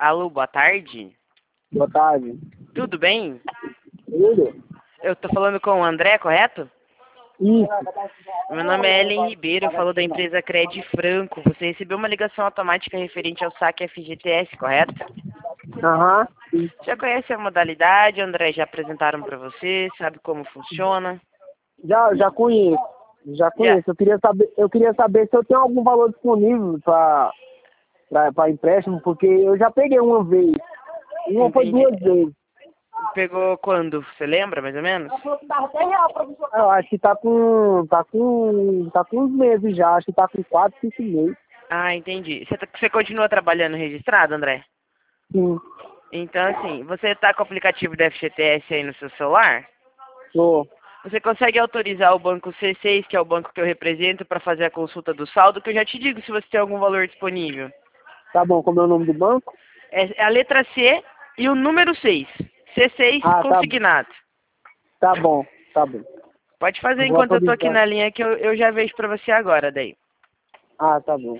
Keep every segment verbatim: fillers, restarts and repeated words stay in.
Alô, boa tarde. Boa tarde. Tudo bem? Tudo? Eu tô falando com o André, correto? Isso. Meu nome é Ellen Ribeiro, eu falo da empresa Cred Franco. Você recebeu uma ligação automática referente ao saque F G T S, correto? Aham. Sim. Já conhece a modalidade, André? Já apresentaram para você? Sabe como funciona? Já, já conheço. Já Já. conheço. Eu queria saber, eu queria saber se eu tenho algum valor disponível para para empréstimo, porque eu já peguei uma vez. Uma foi Entendi. duas vezes. Pegou quando? Você lembra, mais ou menos? Eu acho que tá com. tá com. tá com uns meses já, acho que tá com quatro, cinco meses. Ah, entendi. Você, tá- você continua trabalhando registrado, André? Sim. Então, assim, você tá com o aplicativo da F G T S aí no seu celular? Tô. Você consegue autorizar o banco C seis, que é o banco que eu represento, para fazer a consulta do saldo, que eu já te digo se você tem algum valor disponível. Tá bom, como é o nome do banco? É a letra C e o número seis. C seis Ah, tá, consignado. tá bom, tá bom. Pode fazer Vou enquanto eu tô aqui autorizar. na linha que eu, eu já vejo pra você agora daí. Ah, tá bom.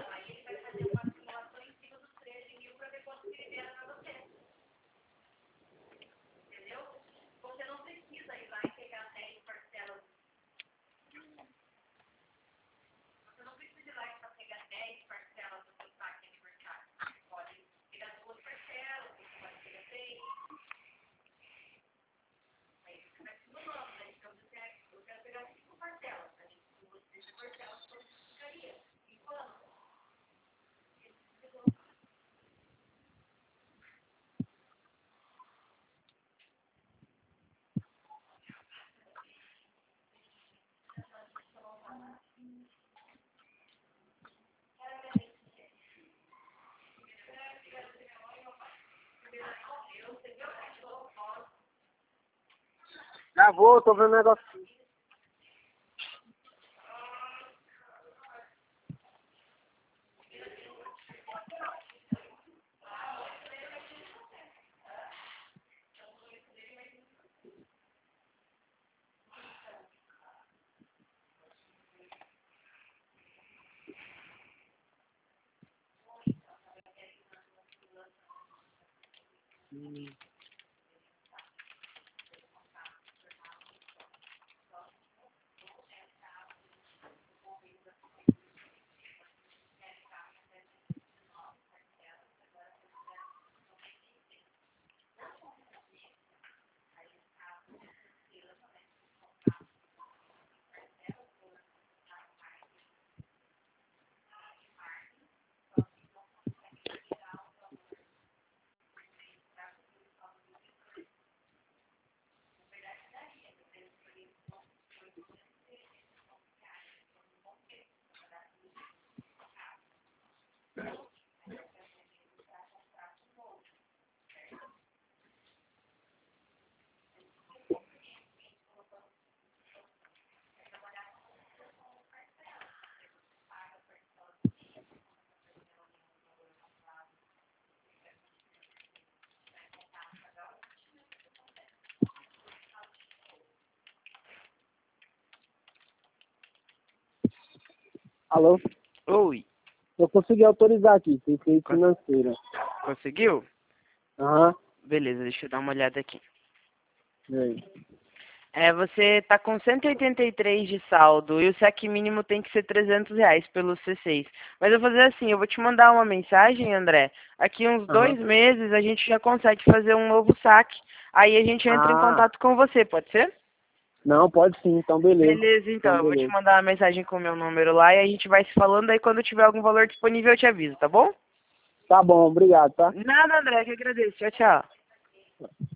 Já vou, tô vendo o negócio. Alô? Oi, Eu consegui autorizar aqui, tem que cons- financeira. conseguiu? Aham. Beleza, deixa eu dar uma olhada aqui. E aí? É, você tá com cento e oitenta e três de saldo e o saque mínimo tem que ser trezentos reais pelo C seis. Mas eu vou fazer assim, eu vou te mandar uma mensagem, André. Aqui uns Aham. dois meses a gente já consegue fazer um novo saque. Aí a gente entra em Ah, contato com você, pode ser? não, pode sim, então beleza. Beleza, então. Então Eu vou te beleza. mandar uma mensagem com o meu número lá e a gente vai se falando. Aí quando tiver algum valor disponível eu te aviso, tá bom? Tá bom, obrigado, tá? Nada, André, que agradeço. Tchau, tchau.